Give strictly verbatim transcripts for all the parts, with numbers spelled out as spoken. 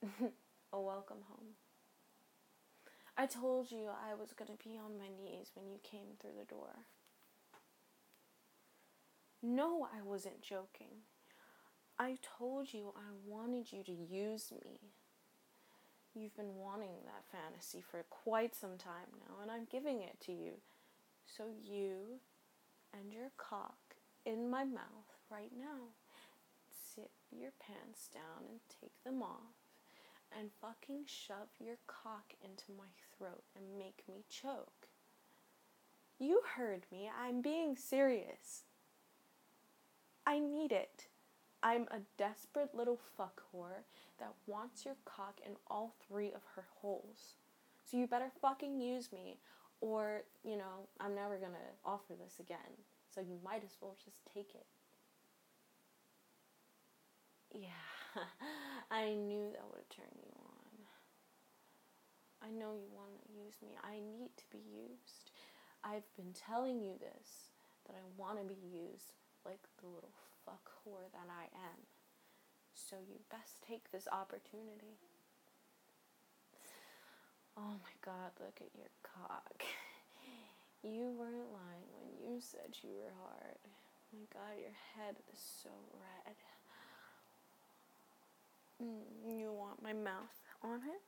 Oh, welcome home. I told you I was going to be on my knees when you came through the door. No, I wasn't joking. I told you I wanted you to use me. You've been wanting that fantasy for quite some time now, and I'm giving it to you. So you and your cock in my mouth right now. Zip your pants down and take them off, and fucking shove your cock into my throat and make me choke. You heard me. I'm being serious. I need it. I'm a desperate little fuck whore that wants your cock in all three of her holes. So you better fucking use me, or, you know, I'm never gonna offer this again. So you might as well just take it. Yeah, I knew that would turn you on. I know you want to use me. I need to be used. I've been telling you this, that I want to be used like the little fuck whore that I am. So you best take this opportunity. Oh my God, look at your cock. You weren't lying when you said you were hard. Oh my God, your head is so red. Mm, you want my mouth on it?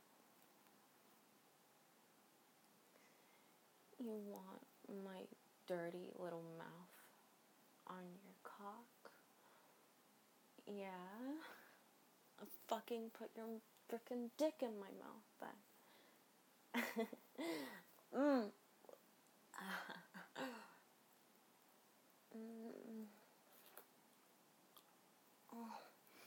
You want my dirty little mouth on your cock? Yeah? I'll fucking put your frickin' dick in my mouth then. mm. mm. Oh.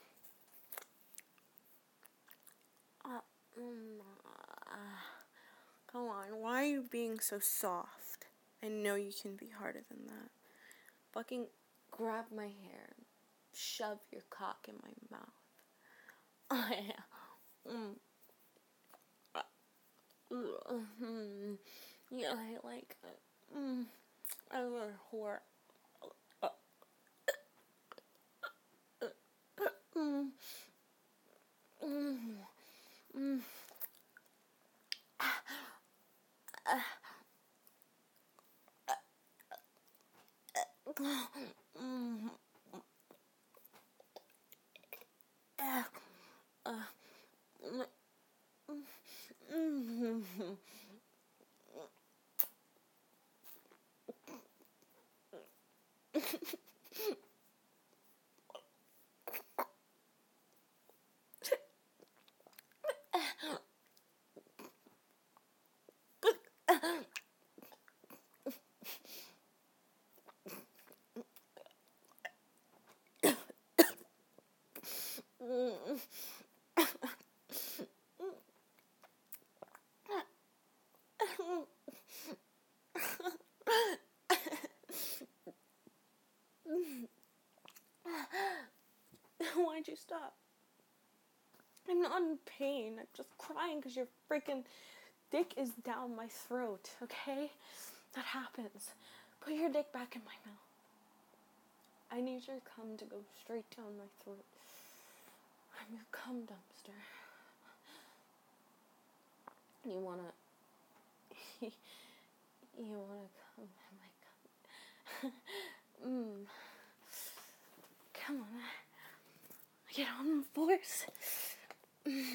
Uh, mm. uh. Come on, why are you being so soft? I know you can be harder than that. Fucking grab my hair, shove your cock in my mouth. Oh, yeah. Mm. Uh, mm. Yeah, I like it. Mm. I'm a whore. Uh, uh, uh, mm. Mm. Mm. Uh, mm. Uh, uh, mm. Why'd you stop? I'm not in pain. I'm just crying because your freaking dick is down my throat, okay? That happens. Put your dick back in my mouth. I need your cum to go straight down my throat. I'm your cum dumpster. You wanna... you wanna come in my cum? Mmm. Come on. Get on the force. Mm.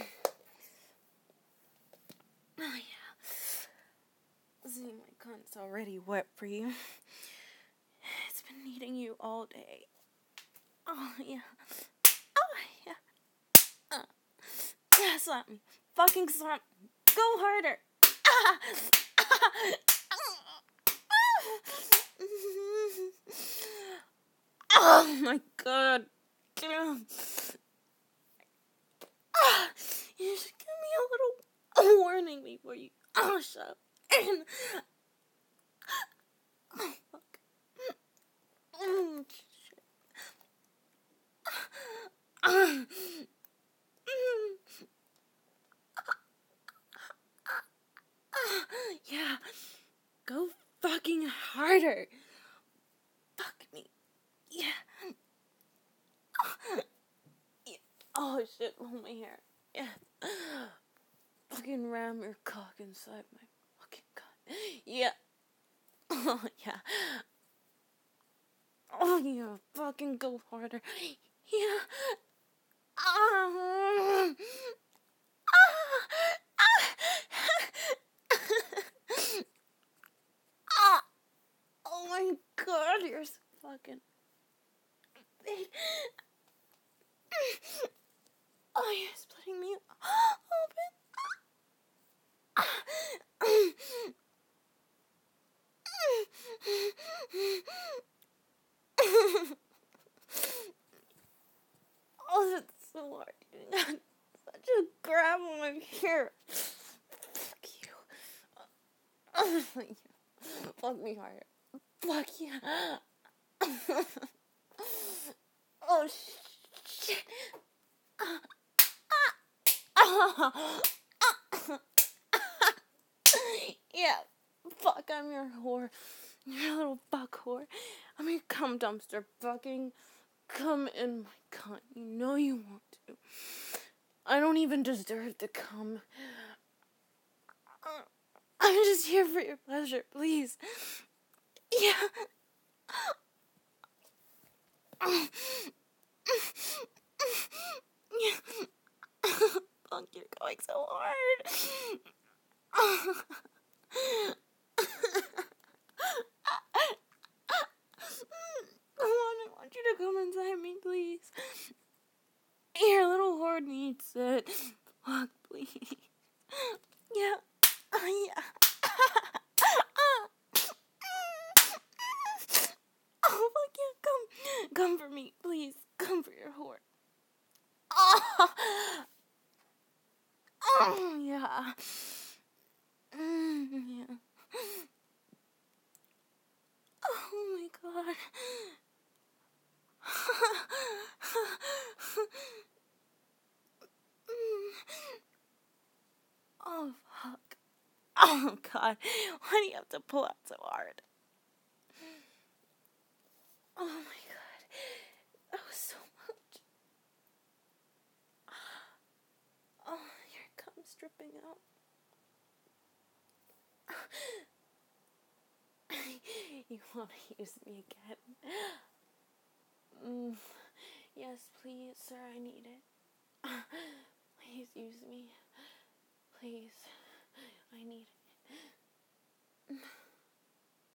Oh, yeah. See, my cunt's already wet for you. It's been needing you all day. Oh, yeah. Oh, yeah. Uh. Yeah, slap me. Fucking slap me. Go harder. Ah. Oh, my God. Damn. Ah. You should give me a little warning before you oh, shove in. Oh, fuck. Mm, shit. Uh, yeah, go fucking harder. Fuck me. Yeah. Yeah. Oh shit, oh my hair. Yeah. Fucking ram your cock inside my fucking gun. Yeah. Oh, yeah. Oh, yeah. Fucking go harder. Yeah. Ah. Ah. Oh my god, you're so fucking big. Oh, you're splitting me open. Oh, that's so hard. You got such a grab on my hair. Fuck you. Oh, fuck you. Fuck me harder. Fuck yeah. Oh, shit. Yeah. Fuck, I'm your whore. You're a little fuck whore. I'm your cum dumpster. Fucking come in my cunt. You know you want to. I don't even deserve to come. I'm just here for your pleasure, please. Yeah. Yeah. Fuck, you're going so hard. Come on, I want you to come inside me, please. Your little whore needs it. Fuck, please. Yeah. Yeah. Oh, fuck yeah, come. Come for me, please. Come for your whore. Oh, oh yeah. Mm, yeah. Oh my god. Oh fuck. Oh god. Why do you have to pull out so hard? Oh my god. That was so much. Oh, your cum's dripping out. You want to use me again? Mm, yes, please, sir, I need it. Please use me. Please, I need it.